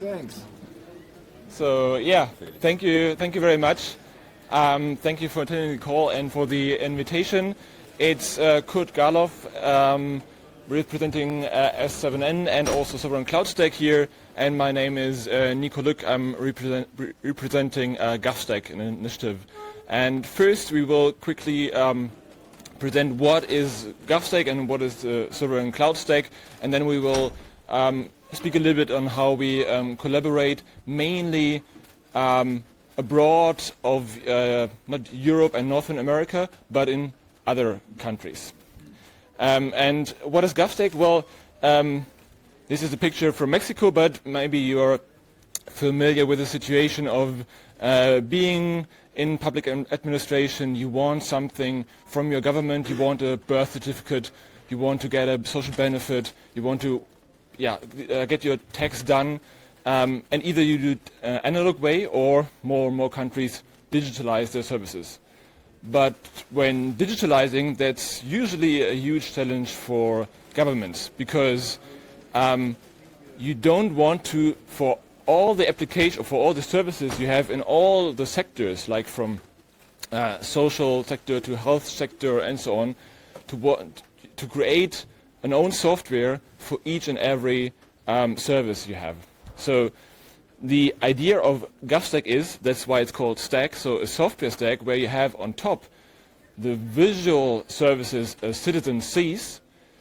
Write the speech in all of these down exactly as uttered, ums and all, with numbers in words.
Thanks. So yeah, thank you, thank you very much. Um, thank you for attending the call and for the invitation. It's uh, Kurt Garloff, um, representing uh, S seven N and also Sovereign Cloud Stack here, and my name is uh, Nico Lück. I'm represent, re representing uh, GovStack, an initiative. And first, we will quickly um, present what is GovStack and what is the Sovereign Cloud Stack, and then we will um, speak a little bit on how we um, collaborate, mainly um, abroad of uh, not Europe and Northern America, but in other countries. Um, and what is GovStack? Well, um, this is a picture from Mexico, but maybe you are familiar with the situation of uh, being in public administration. You want something from your government, you want a birth certificate, you want to get a social benefit, you want to yeah, uh, get your tax done, um, and either you do it uh, analog way or more and more countries digitalize their services. But when digitalizing, that's usually a huge challenge for governments, because um, you don't want to, for all the application, for all the services you have in all the sectors, like from uh, social sector to health sector and so on, to, want, to create an own software for each and every um, service you have. So the idea of GovStack is, that's why it's called stack, so a software stack where you have on top the visual services a citizen sees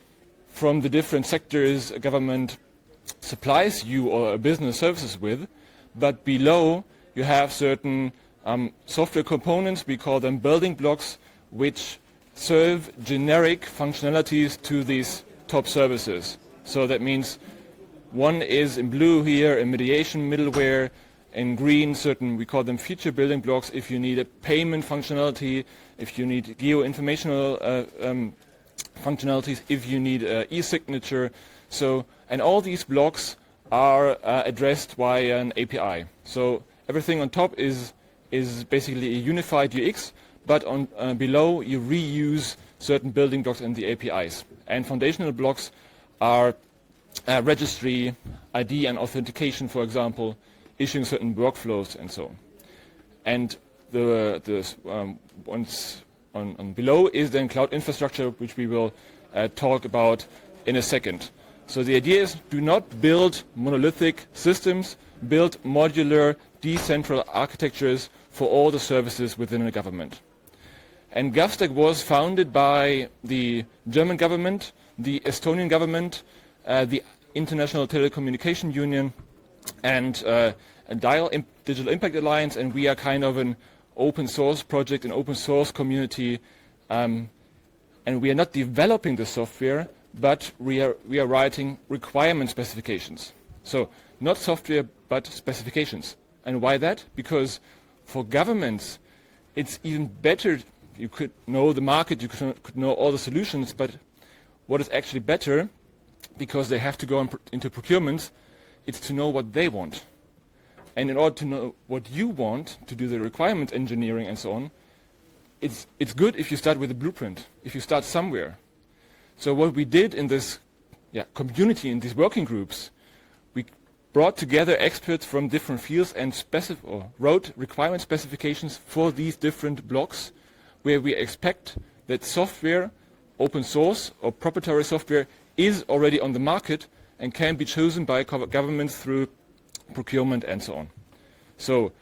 from the different sectors a government supplies you or a business services with, but below you have certain um, software components, we call them building blocks, which serve generic functionalities to these top services. So that means one is in blue here, a mediation middleware, in green certain, we call them feature building blocks if you need a payment functionality, if you need geo-informational uh, um, functionalities, if you need uh, e-signature. So, and all these blocks are uh, addressed via an A P I. So everything on top is, is basically a unified U X, but on uh, below you reuse certain building blocks in the A P Is. And foundational blocks are uh, registry, I D and authentication, for example, issuing certain workflows and so on. And the, the um, ones on, on below is then cloud infrastructure, which we will uh, talk about in a second. So the idea is, do not build monolithic systems, build modular, decentralized architectures for all the services within a government. And GovStack was founded by the German government, the Estonian government, uh, the International Telecommunication Union, and uh, a Dial Imp Digital Impact Alliance, and we are kind of an open source project, an open source community, um, and we are not developing the software, but we are, we are writing requirement specifications. So not software, but specifications. And why that? Because for governments, it's even better. You could know the market, you could, could know all the solutions, but what is actually better, because they have to go on pr into procurements, it's to know what they want. And in order to know what you want, to do the requirement engineering and so on, it's, it's good if you start with a blueprint, if you start somewhere. So what we did in this yeah, community, in these working groups, we brought together experts from different fields and specif or wrote requirement specifications for these different blocks, where we expect that software, open source or proprietary software, is already on the market and can be chosen by governments through procurement and so on. So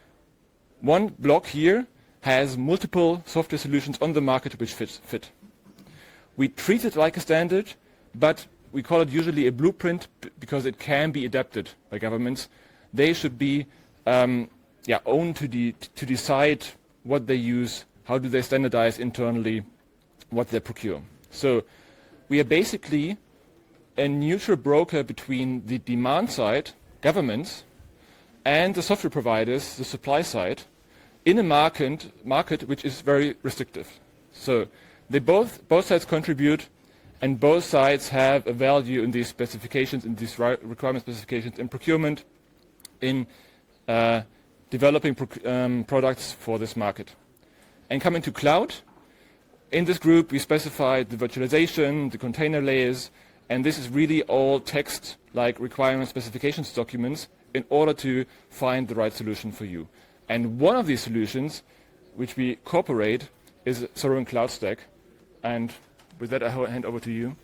one block here has multiple software solutions on the market which fit. fit. We treat it like a standard, but we call it usually a blueprint because it can be adapted by governments. They should be um, yeah, owned to, de to decide what they use, how do they standardize internally, what they procure. So we are basically a neutral broker between the demand side, governments, and the software providers, the supply side, in a market, market which is very restrictive. So they both, both sides contribute, and both sides have a value in these specifications, in these requirement specifications, in procurement, in uh, developing proc um, products for this market. And coming to cloud, in this group we specified the virtualization, the container layers, and this is really all text like requirement specifications documents, in order to find the right solution for you. And one of these solutions, which we cooperate, is Sovereign Cloud Stack. And with that, I hand over to you.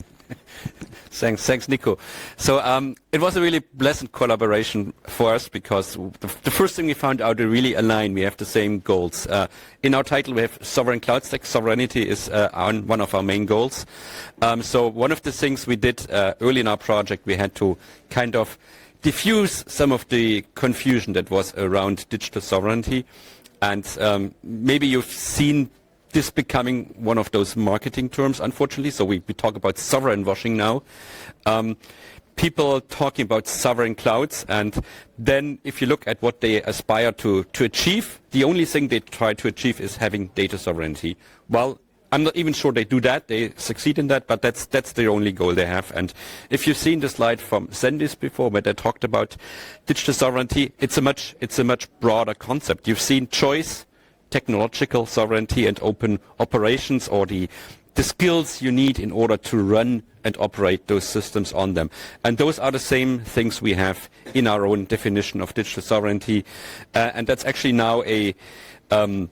Thanks, thanks, Nico. So um, it was a really pleasant collaboration for us because the, the first thing we found out, we really align. We have the same goals. Uh, in our title, we have Sovereign Cloud Stack. Sovereignty is uh, our, one of our main goals. Um, so one of the things we did uh, early in our project, we had to kind of diffuse some of the confusion that was around digital sovereignty. And um, maybe you've seen this becoming one of those marketing terms, unfortunately. So we, we talk about sovereign washing now. Um, people talking about sovereign clouds, and then if you look at what they aspire to, to achieve, the only thing they try to achieve is having data sovereignty. Well, I'm not even sure they do that. They succeed in that, but that's that's the only goal they have. And if you've seen the slide from Zendis before, where they talked about digital sovereignty, it's a much it's a much broader concept. You've seen choice, technological sovereignty, and open operations, or the the skills you need in order to run and operate those systems on them. And those are the same things we have in our own definition of digital sovereignty. Uh, and that's actually now a um,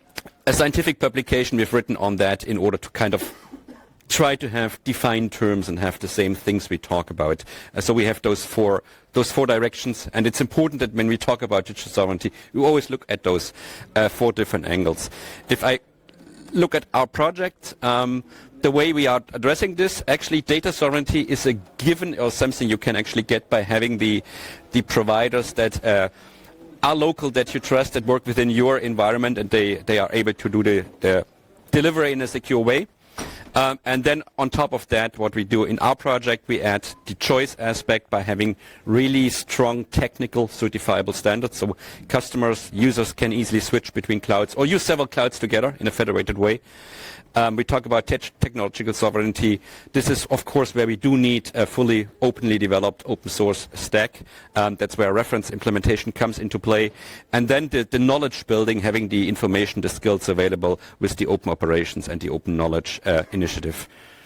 a scientific publication we've written on that in order to kind of try to have defined terms and have the same things we talk about. Uh, so we have those four those four directions, and it's important that when we talk about digital sovereignty, we always look at those uh, four different angles. If I look at our project, um, the way we are addressing this, actually data sovereignty is a given or something you can actually get by having the the providers that uh, are local, that you trust, that work within your environment, and they, they are able to do the, the delivery in a secure way. Um, and then on top of that, what we do in our project, we add the choice aspect by having really strong technical certifiable standards. So customers, users can easily switch between clouds or use several clouds together in a federated way. Um, we talk about te technological sovereignty. This is, of course, where we do need a fully openly developed open source stack. Um, that's where reference implementation comes into play. And then the, the knowledge building, having the information, the skills available with the open operations and the open knowledge uh, initiative.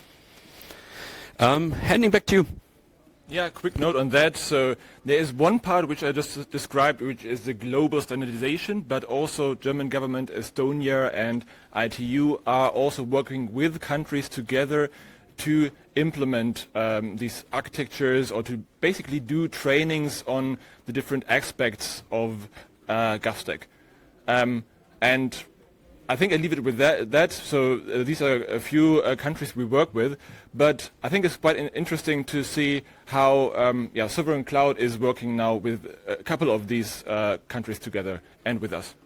Um, handing back to you. Yeah, quick note on that. So there is one part which I just described, which is the global standardization, but also German government, Estonia and I T U are also working with countries together to implement um, these architectures, or to basically do trainings on the different aspects of uh, GovStack. Um, and I think I leave it with that. that. So uh, these are a few uh, countries we work with, but I think it's quite in interesting to see how um, yeah, Sovereign Cloud is working now with a couple of these uh, countries together and with us.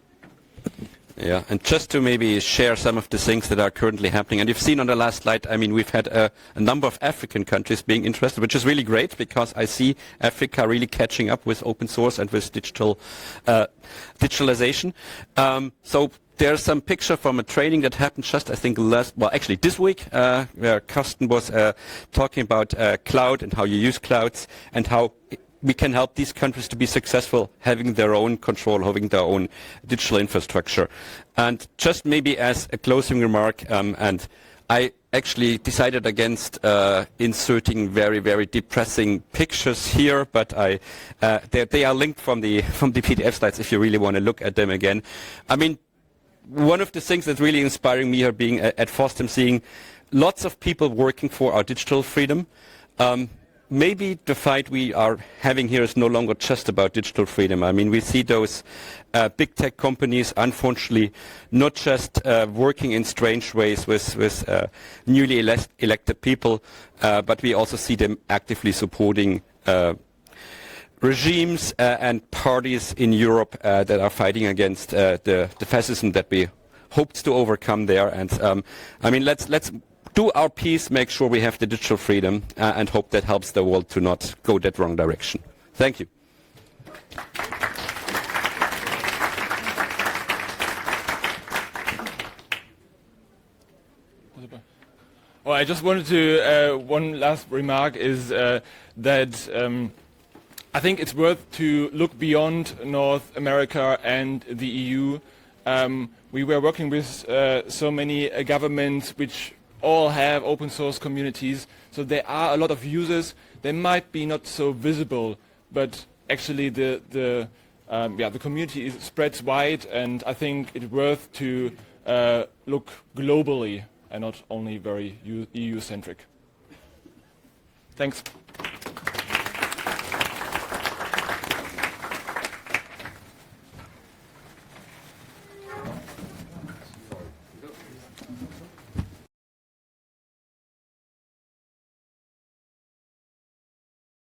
Yeah, and just to maybe share some of the things that are currently happening, and you've seen on the last slide, I mean, we've had a, a number of African countries being interested, which is really great because I see Africa really catching up with open source and with digital uh, digitalization. Um, so there's some picture from a training that happened just, I think, last, well, actually this week, uh, where Karsten was uh, talking about uh, cloud and how you use clouds and how we can help these countries to be successful having their own control, having their own digital infrastructure. And just maybe as a closing remark, um, and I actually decided against uh, inserting very, very depressing pictures here, but I, uh, they, they are linked from the, from the P D F slides if you really want to look at them again. I mean, one of the things that's really inspiring me here being at, at FOSDEM, seeing lots of people working for our digital freedom. Um, maybe the fight we are having here is no longer just about digital freedom. I mean, we see those uh, big tech companies, unfortunately, not just uh, working in strange ways with, with uh, newly elect elected people, uh, but we also see them actively supporting uh, regimes uh, and parties in Europe uh, that are fighting against uh, the, the fascism that we hoped to overcome there. And um, I mean, let's let's do our piece, make sure we have the digital freedom, uh, and hope that helps the world to not go that wrong direction. Thank you. Well, I just wanted to, uh, one last remark is uh, that um, I think it's worth to look beyond North America and the E U. Um, we were working with uh, so many uh, governments which all have open source communities, so there are a lot of users. They might be not so visible, but actually the the um, yeah the community is, spreads wide, and I think it's worth to uh, look globally and not only very E U centric. Thanks.